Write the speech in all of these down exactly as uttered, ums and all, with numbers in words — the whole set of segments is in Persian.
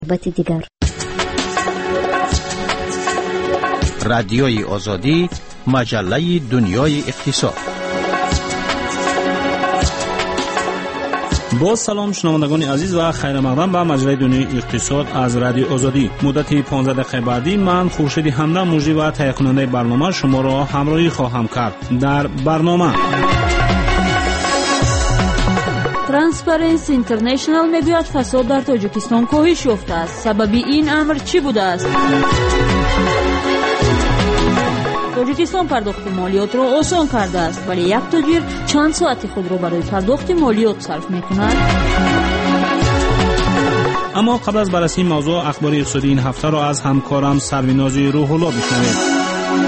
بتی دیگر. رادیوی آزادی، مجله دنیای اقتصاد. با سلام شنوندگان عزیز و خیر مقدم به مجله دنیای اقتصاد از رادیو آزادی. مدت پانزده دقیقه بعدی من خورشید همدم موجی و تهیه کننده برنامه شما را همراهی خواهم کرد. در برنامه ترانسپرنسی اینترنشنال میگوید فساد در تاجیکستان کاهش یافته است. سبب این امر چی بوده است؟ تاجیکستان پرداخت مالیات را آسان کرده است، ولی یک تاجر چند ساعت خود را برای پرداخت مالیات صرف میکند. اما قبل از بررسی موضوع اخبار اقتصادی این هفته را از همکارم سروینازی روح‌الله بشنوید.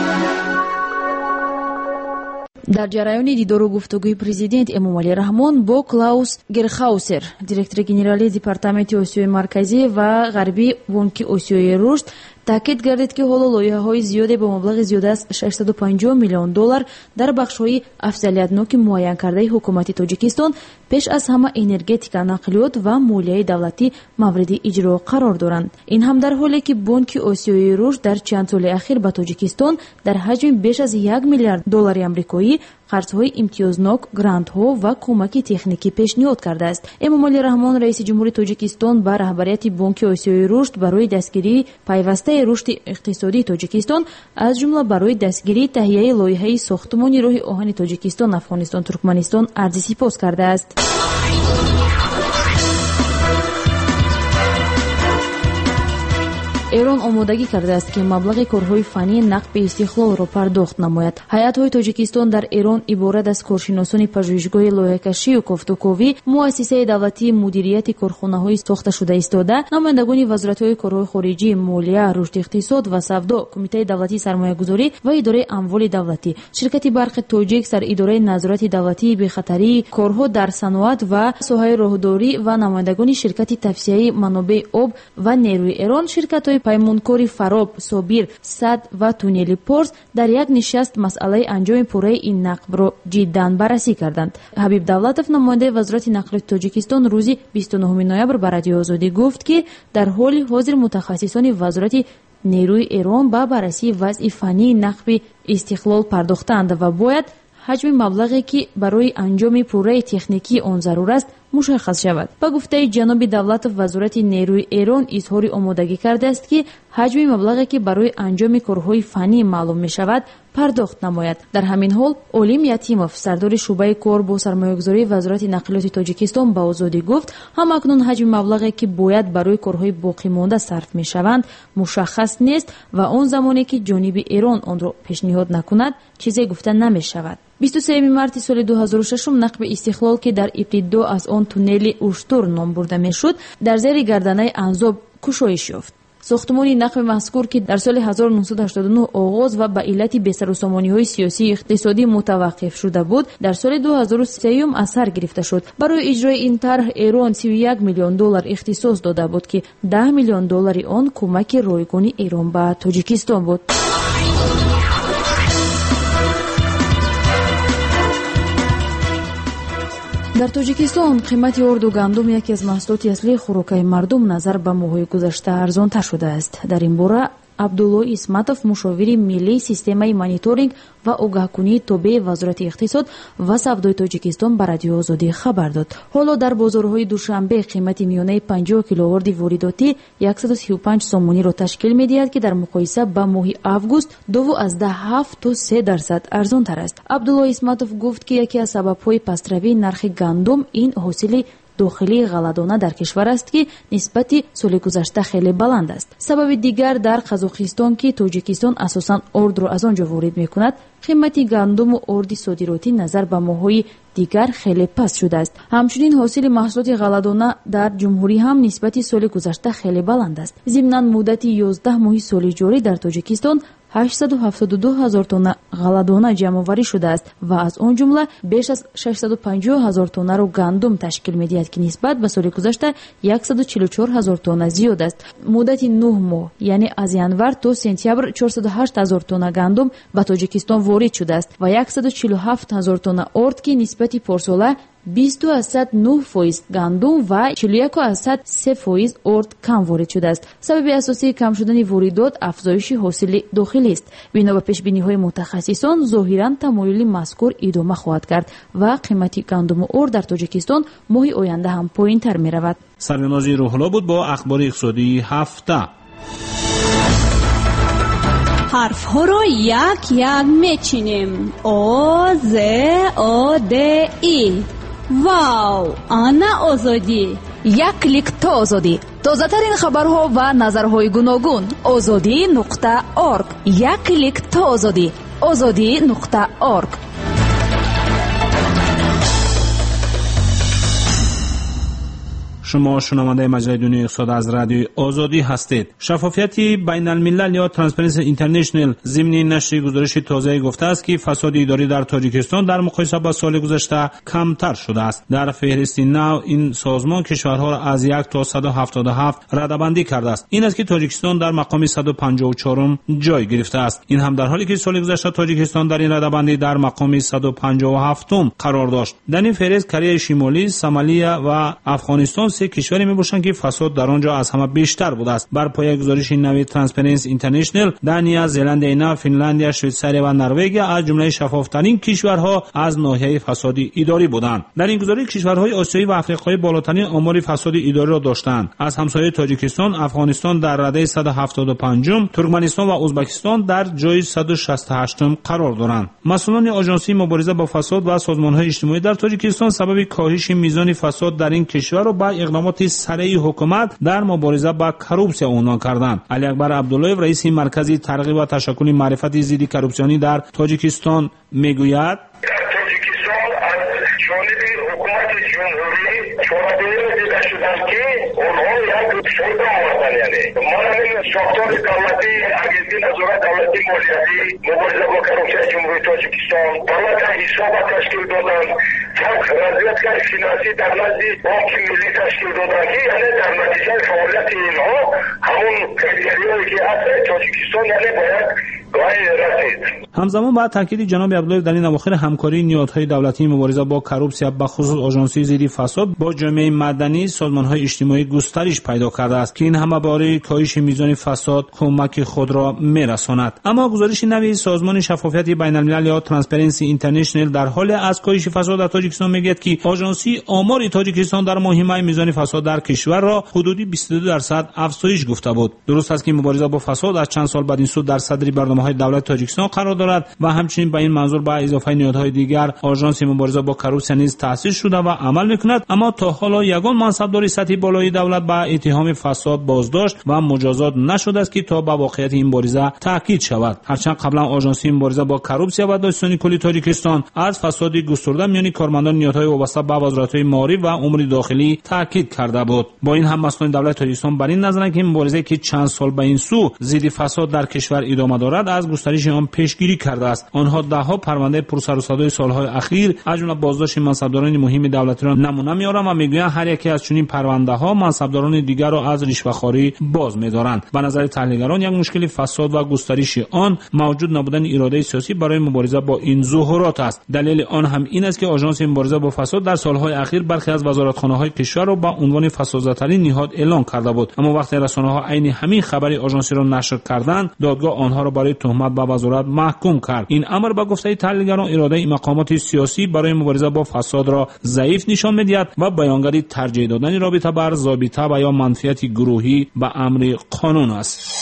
در جریان دیدار و گفتگوی پرزیدنت امامعلی رحمان با کلاوس گرخاوسر، دیرکتور گنرالی департаменти осиёи марказӣ ва ғарбӣ бонки осиёи рушд, таъкид гардид ки ҳоло лоиҳаҳои зиёде ба маблағи зиёда аз шашсаду панҷоҳ миллион доллар дар бахшҳои афзалиятноки муайян ҳукумати Тоҷикистон пеш аз ҳама энергетика, нақлиёт ва молияи давлатӣ мавриди иҷро қарор доранд. Ин ҳам дар ҳоле ки бонки осиёи рушд дар чанд соли ахир ба Тоҷикистон дар ҳаҷми беш аз як миллиард доллари амрикоӣ қарзҳои имтиёзнок, грантҳо ва кӯмаки техникӣ пешниҳод кардааст. Эмомалӣ Раҳмон, раиси ҷумҳури Тоҷикистон, ба раҳбарияти бонки осиёи рушд барои дастгирии пайвастаи рушди иқтисодии Тоҷикистон, аз ҷумла барои дастгирии таҳияи лоиҳаи сохтмони роҳи оҳани Тоҷикистон, Афғонистон, Туркманистон арзи сипос кардааст. эрон омодагӣ кардааст ки маблағи корҳои фаннии нақби истиқлолро пардохт намояд. ҳайатҳои Тоҷикистон дар Эрон иборат аз коршиносони пажӯҳишгоҳи лоиҳакашию кофтуковӣ, муассисаи давлатии мудирияти корхонаҳои сохташуда истода, намояндагони вазоратҳои корҳои хориҷӣ, молия, рушди иқтисод ва савдо, кумитаи давлатии сармоягузорӣ ва идораи амволи давлатӣ, ширкати барқи тоҷик, саridораи назорати давлатии бехатарӣ, корҳо дар саноат ва соҳаи роҳдорӣ ва намояндагони ширкати тавсияи манобеъи об ва нерӯи Эрон, ширкатҳои паймонкори Фароб, Собир, Сад ва Туннели Порс дар як нишаст масъалаи анҷоми пурраи ин нақбро ҷиддан баррасӣ карданд. Ҳабиб Давлатов, намояндаи вазорати нақлиёти Тоҷикистон, рӯзи бисту нӯҳуми ноябр ба Радиои Озодӣ гуфт ки дар ҳоли ҳозир мутахассисони вазорати нерӯи Эрон ба баррасии вазъи фаннии нақби истиқлол пардохтаанд ва бояд ҳаҷми маблағе ки барои анҷоми пурраи техникии он зарур аст мушаххас шавад. Ба гуфтаи ҷаноби Давлатов, вазорати нерӯи Эрон изҳори омодагӣ кардааст ки ҳаҷми маблағе ки барои анҷоми корҳои фаннӣ маълум мешавад пардохт намояд. Дар ҳамин ҳол Олим Ятимов, сардори шуъбаи кор бо сармоягузории вазорати нақлиёти Тоҷикистон, ба Озодӣ гуфт ҳамакнун ҳаҷми маблағе ки бояд барои корҳои боқимонда сарф мешаванд мушаххас нест ва он замоне ки ҷониби Эрон онро пешниҳод накунад чизе гуфта намешавад. бисту сеюми марти соли ду ҳазору шашум нақби истиқлол ки дар ибтидо аз он туннели Уштур ном бурда мешуд, дар зери гарданаи Анзоб кушоиш ёфт. сохтмони нақби мазкур ки дар соли ҳазору нуҳсаду ҳаштоду нӯҳ оғоз ва ба иллати бесарусомониҳои сиёсии иқтисодӣ мутаваққиф шуда буд, дар соли ду ҳазору сеюм аз сар гирифта шуд. Барои иҷрои ин тарҳ Эрон си و یک миллион доллар ихтисос дода буд ки даҳ миллион доллари он кӯмаки ройгони Эрон ба Тоҷикистон буд. дар Тоҷикистон қимати орду гандум яке аз маҳсулоти аслии хӯрокаи мардум назар ба моҳҳои гузашта арзонтар шудааст. Дар ин бора Абдулло Исматов, мушовири миллии системаи мониторинг ва огаҳкунии тобеи вазорати иқтисод ва савдои Тоҷикистон ба Радиои Озодӣ хабар дод. ҳоло дар бозорҳои Душанбе қимати миёнаи панҷоҳ килоорди воридотӣ яксаду сию панҷ сомониро ташкил медиҳад ки дар муқоиса ба моҳи август дувоздаҳ ҳафт то се дарсад арзонтар аст. Абдулло Исматов гуфт ки яке аз сабабҳои пастравии нархи гандум ин ҳосили дохилии ғалладона дар кишвар аст ки нисбати соли гузашта хеле баланд аст. Сабаби дигар дар Қазоқистон ки Тоҷикистон асосан ордро аз он ҷо ворид мекунад, қимати гандуму орди содиротӣ назар ба моҳҳои дигар хеле паст шудааст. ҳамчунин ҳосили маҳсулоти ғалладона дар ҷумҳурӣ ҳам нисбати соли гузашта хеле баланд аст. зимнан муддати ёздаҳ моҳи соли ҷорӣ дар Тоҷикистон ҳаштсаду ҳафтоду ду ҳазор тонна ғалладона ҷамъоварӣ шудааст ва аз он ҷумла беш аз шашсаду панҷоҳ ҳазор тоннаро гандум ташкил медиҳад ки нисбат ба соли гузашта яксаду чилу чор ҳазор тонна зиёд аст. муддати нӯҳ моҳ, яъне аз январ то сентябр чорсаду ҳашт ҳазор тонна гандум ба Тоҷикистон ворид шудааст ва яксаду чилу ҳафт ҳазор тонна орд ки нисбати نسبت پارساله بیست و دو درصد نه فیصد گندم و چهل و یک درصد سه فیصد ارد کم وارد شده است. سبب اساسی کم شدن واردات افزایش حاصل داخلی است. بنا به پیش‌بینی‌های متخصصان ظاهراً تمایل مذکور ادامه خواهد کرد و قیمت گندم و ارد در تاجیکستان ماه آینده هم پایین‌تر می‌رود. سرناز روح‌الله بود با اخبار اقتصادی هفته. حرف ها رو یک یک میچینیم. او ز او د ای. واو، آنا آزادی. یک کلیک تا آزادی. تازه ترین خبرها و نظرهای گوناگون. آزادی نقطه ارگ. یک کلیک تا آزادی. آزادی نقطه ارگ. شما شنونده مجله دنیای اقتصاد از رادیوی آزادی هستید. شفافیت بین الملل یا ترانسپرنسی اینترنشنال ضمن نشر گزارش تازه گفته است که فساد اداری در تاجیکستان در مقایسه با سال گذشته کمتر شده است. در فهرست نو این سازمان کشورها را از یک تا صد و هفتاد و هفت رده‌بندی کرده است. این است که تاجیکستان در مقام صد و پنجاه و چهارم جای گرفته است. این هم در حالی که سال گذشته تاجیکستان در این رده‌بندی در مقام صد و پنجاه و هفتم قرار داشت. در این فهرست کره شمالی، سومالیه و افغانستان سه کشوری میباشند که فساد در آنجا از همه بیشتر بوده است. بر پایه گزارش نوی ترانسپرنسی اینترنشنال، دانیا، زلند اینا، فنلاندیا، شویتزاریا و نروژ از جمله شفافترین کشورها از ناحیه فساد اداری بودند. در این گزارش کشورهای آسیایی و افریقایی بالاترین آمار فساد اداری را داشتند. از همسایه تاجیکستان، افغانستان در رده صد و هفتاد و پنجم، ترکمنستان و ازبکستان در جای صد و شصت و هشتم قرار دارند. مسئولان آژانسی مبارزه با فساد و سازمان‌های اجتماعی در تاجیکستان سبب کاهش میزان فساد در این کشور را با اقدامات سریع حکومت در مبارزه با کروپسیا عنوان کردند. علی اکبر عبدالله، رئیس مرکز ترغیب و تشکیل معرفت ضد کروپسیونی در تاجیکستان میگوید: تاجیکستان از جانب حکومت جمهوری چاره‌جویی دیده شدند که آنها یک سودا آوردند. یعنی ما همین ساختار دولتی اگزی نظارت دولتی مالیاتی مبارزه با کروپسیا جمهوری تاجیکستان دولت حساب تشکیل دادند. وضعیت فینانسی در نزد بانک ملی تشکیل دادند که یعنی در نتیجه فعالیت اینها همون کریریایی که هست تاجیکستان یعنی باید گاهی رسید. همزمان با تاکید جناب عبدالله در این اواخر همکاری نهادهای دولتی مبارزه با کروپسیا به خصوص آژانسی ضد فساد با جامعه مدنی، سازمان‌های اجتماعی گسترش پیدا کرده است که این همه برای کاهش میزان فساد کمک خود را می‌رساند. اما گزارش نوی سازمان شفافیت بین الملل یا ترانسپرنسی اینترنشنال در حال از کاهش فساد در تاجیکستان میگوید که آژانسی آمار تاجیکستان در ماه مای میزان فساد در کشور را حدودی بیست و دو درصد افزایش گفته بود. درست است که مبارزه با فساد از چند سال بعد این سو در صدر برنامه‌های دولت تاجیکستان قرار دارد و همچنین به این منظور با اضافه نهادهای دیگر آژانس مبارزه با کروپسیا نیز تأسیس شده و عمل می‌کند. اما تا حالا یگان منصبدار سطحی بالای دولت با اتهام فساد بازداشت و مجازات نشده است که تا به واقعیت این مبارزه تاکید شود. هرچند قبلا آژانس مبارزه با کروپسیا و دادستانی کلی تاجیکستان از فساد گسترده میان کارمندان نهادهای وابسته به وزارت‌های مالی و امور داخلی تاکید کرده بود. با این هم مسئولان دولت تاجیکستان بر این نظرند که مبارزه که چند سال به این سو ضد فساد در کشور ادامه دارد از گسترش آن پیشگیری کرده است. آنها دهها پرونده پرسر و صدای سالهای اخیر از جمله بازداشت منصبداران مهم دولتی را نمونه می‌آورند و میگویند هر یکی از چنین پرونده‌ها منصبداران دیگر را از رشوه‌خواری باز می‌دارند. به نظر تحلیلگران یک مشکل فساد و گسترش آن موجود نبودن اراده سیاسی برای مبارزه با این ظهورات است. دلیل آن هم این است که آژانس مبارزه با فساد در سالهای اخیر برخی از وزارتخانه‌های کشور را با عنوان فسادزدترین نهاد اعلام کرده بود. اما وقتی رسانه‌ها عین همین خبری آژانسی را نشر کردند، دادگاه آنها را برای تهمت به وزارت محکوم کرد. این امر به گفته تحلیلگران اراده این مقامات سیاسی برای مبارزه با فساد را ضعیف نشان می‌دهد و بیانگر ترجیح دادن رابطه بر ضابطه و یا منفعت گروهی به امر قانون است.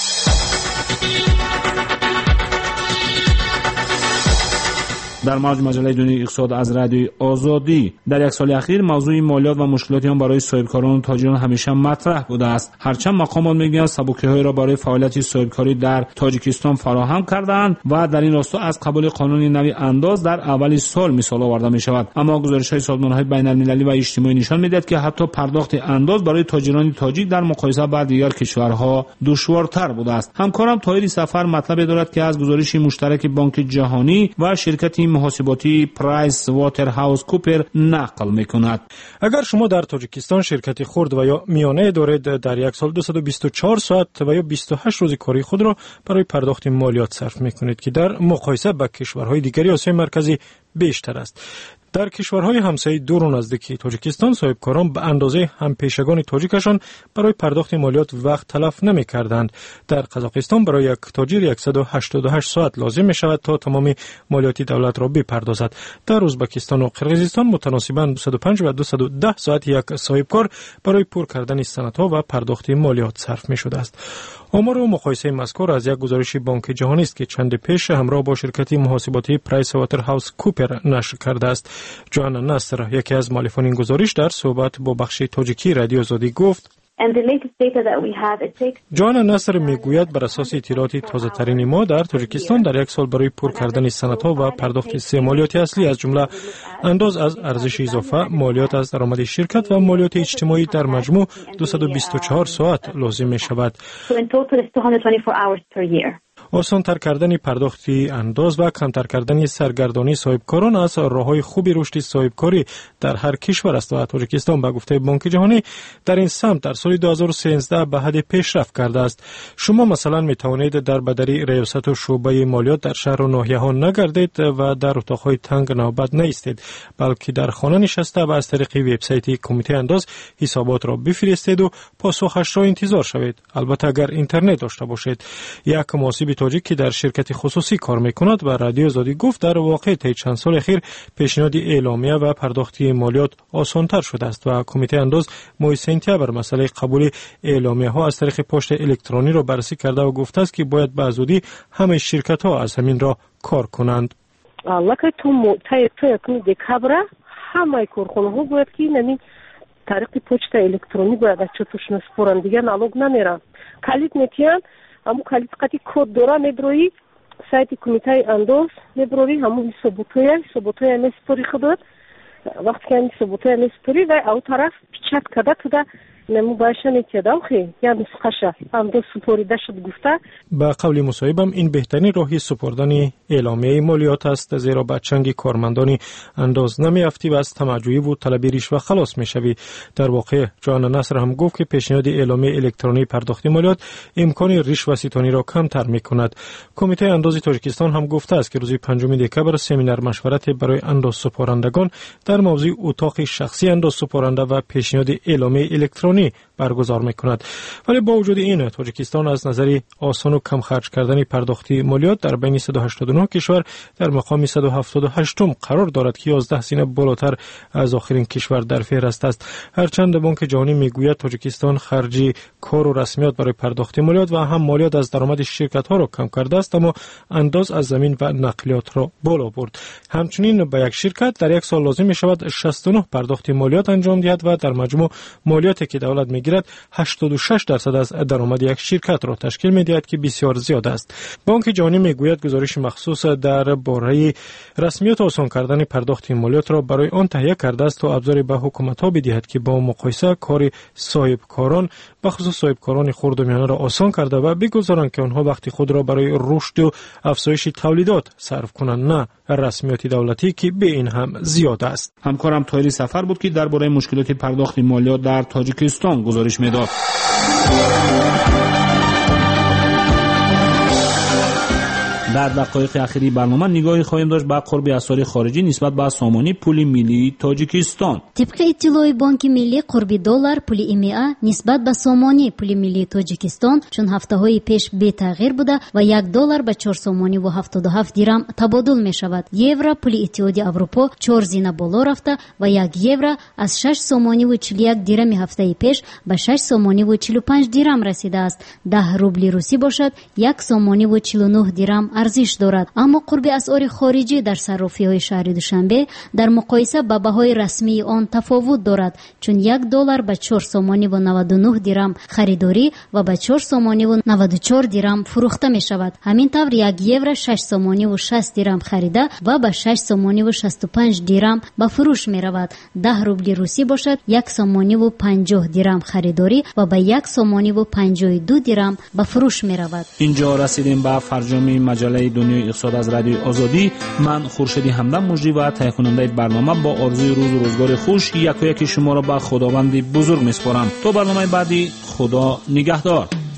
در موج مجله دنیای اقتصاد از رادیوی آزادی در یک سال اخیر موضوع مالیات و مشکلات آن برای صاحبکاران و تاجران همیشه مطرح بوده است. هرچند مقامات میگویند سبکی‌هایی را برای فعالیت صاحبکاری در تاجیکستان فراهم کردند و در این راستا از قبول قانون نوی انداز در اول سال مثال آورده می شود. اما گزارش‌های سازمان‌های بین‌المللی و اجتماعی نشان می‌دهد که حتی پرداخت انداز برای تاجران تاجیک در مقایسه با دیگر کشورها دشوارتر بوده است. همکارم طاهر سفر مطلب دارد که از گزارش مشترک بانک جهانی و شرکت محاسباتی پرایس واتر هاوس کوپر نقل می‌کند. اگر شما در تاجیکستان شرکتی خرد و یا میانه دارید، در یک سال دویست و بیست و چهار ساعت و یا بیست و هشت روز کاری خود را برای پرداخت مالیات صرف می‌کنید که در مقایسه با کشورهای دیگری آسیای مرکزی بیشتر است. در کشورهای همسایه دور و نزدیکی تاجیکستان صاحبکاران به اندازه همپیشگان تاجیکشان برای پرداخت مالیات وقت تلف نمی‌کردند. در قزاقستان برای یک تاجر صد و هشتاد و هشت ساعت لازم می‌شود تا تمام مالیات دولت را بپردازد. در ازبکستان و قرقیزستان متناسباً دویست و پنج و دویست و ده ساعت یک صاحبکار برای پر کردن سندها و پرداخت مالیات صرف می‌شده است. آمار و مقایسه مذکور از یک گزارش بانک جهانی است که چند پیش همراه با شرکت محاسباتی پرایس واتر هاوس کوپر نشر کرده است. جوانا نصر، یکی از مؤلفان این گزارش، در صحبت با بخش تاجیکی رادیو آزادی گفت: جوانا نصر میگوید بر اساس اطلاعات تازه ترین ما در تاجیکستان در یک سال برای پر کردن سندها و پرداخت سه مالیات اصلی از جمله انداز از ارزش اضافه، مالیات از درآمد شرکت و مالیات اجتماعی در مجموع دویست و بیست و چهار ساعت لازم می شود. آسان تر کردن پرداختی انداز و کمتر کردن سرگردانی صاحبکاران از راه‌های خوبی رشد صاحبکاری در هر کشور است و تاجیکستان به گفته بانک جهانی در این سمت در سال دو هزار و سیزده به حد پیشرفت کرده است. شما مثلا می توانید در بدری ریاست و شعبه مالیات در شهر و ناحیه ها نگردید و در اتاق‌های تنگ نوبت نایستید، بلکه در خانه نشسته و از طریق وبسایت کمیته انداز حسابات را بفرستید و پاسخش را انتظار شوید. البته اگر اینترنت داشته باشید. یک محاسب تاجیک که در شرکت خصوصی کار میکند و رادیو آزادی گفت در واقع طی چند سال اخیر پیشنهاد اعلامیه و پرداختی مالیات آسان‌تر شده است و کمیته انداز ماه سپتامبر مسئله قبول اعلامیه ها از طریق پست الکترونی را بررسی کرده و گفته است که باید به زودی همه شرکت ها از همین را کار کنند. لکه تو طی طی دکبر همه کارخانه‌ها باید که نمی طریق پست الکترونی باید چطورش نسپرن، دیگه نالوگ نمیرن. کلید میتیان همون کلید قطعی کد داره میبروی سایت کمیته انداز میبروی همون ثبوتوی ثبوتوی میسپری خودت وقتی که این ثبوتوی میسپری و او طرف پیچت کرده تو نمو باشه نیتیده خیلی یا نسخشه انداز سپوریده شد گفته. با قول مصاحبم این بهترین راهی سپردن اعلامیه مالیات است، زیرا با چنگ کارمندانی انداز نمیافتی و از تمجوی و طلبی رشوه خلاص میشوی. در واقع جوانا نصر هم گفت که پیشنهاد اعلامیه الکترونی پرداخت مالیات امکان رشوه ستانی را کمتر میکند. کمیته انداز تاجیکستان هم گفته است که روز پنجم دکبر سمینار مشورت برای انداز سپارندگان در موضوع اتاق شخصی انداز سپارنده و پیشنهاد اعلامیه الکترونی برگزار میکند. ولی با وجود این تاجیکستان از نظر آسان و کم خرج کردن پرداختی مالیات در بین صد و هشتاد و نه کشور در مقام صد و هفتاد و هشت قرار دارد که یازده سینه بالاتر از آخرین کشور در فهرست است. هرچند بانک جهانی میگوید تاجیکستان خرج کار و رسمیات برای پرداخت مالیات و هم مالیات از درآمد شرکت ها را کم کرده است، اما انداز از زمین و نقلیات را بالا برد. همچنین به یک شرکت در یک سال لازم می شود شصت و نه پرداخت مالیات انجام دهد و در مجموع مالیاتی که دولت میگیرد هشتاد و شش درصد از درآمد یک شرکت را تشکیل میدهد که بسیار زیاد است. بانک جهانی میگوید گزارش مخصوص درباره رسمیات آسان کردن پرداخت مالیات را برای آن تهیه کرده است تا ابزاری به حکومت ها بدهد که با مقایسه کار صاحبکاران به خصوص صاحبکاران خرد و میانه را آسان کرده و بگذارند که آنها وقتی خود را برای رشد و افزایش تولیدات صرف کنند، نه رسمیات دولتی که به این هم زیاد است. همکارم طاهری سفر بود که درباره مشکلات پرداخت مالیات در تاجیکستان گزارش میداد. در دقایق اخیری برنامه نگاهی خواهیم داشت به قرب اسعار خارجی نسبت به سامانی پول ملی تاجیکستان. طبق اطلاع بانک ملی قرب دلار پول ایمیا نسبت به سامانی پول ملی تاجیکستان چون هفته‌های پیش بی تغییر بوده و یک دلار به چهار سامانی و هفتاد و هفت درم تبادل می شود. یورو پول اتحادیه اروپا چهار زینه بالا رفته و یک یورو از شش سامانی و چهل و یک درم هفته پیش به شش سامانی و چهل و پنج درم رسیده است. ده روبل روسی باشد یک سامانی و چهل و نه درم ارزش دارد. اما قرب اسعار خارجی در صرافی‌های شهر دوشنبه در مقایسه با بهای رسمی آن تفاوت دارد، چون یک دلار به چهار سامانی و نود و نه درم خریداری و به چهار سامانی و نود و چهار درم فروخته می شود. همین طور یک یورو شش سامانی و شصت درم خریده و به شش سامانی و شصت و پنج درم به فروش می رود. ده روبل روسی باشد یک سامانی و پنجاه درم خریداری و به یک سامانی و پنجاه و دو درم به فروش می رود. اینجا رسیدیم به فرجام مجله دنیای اقتصاد از رادیو آزادی. من خورشید همدم مجری و تهیه کننده برنامه با آرزوی روز و روزگار خوش یک و یک شما را به خداوند بزرگ میسپارم. تا برنامه بعدی، خدا نگهدار.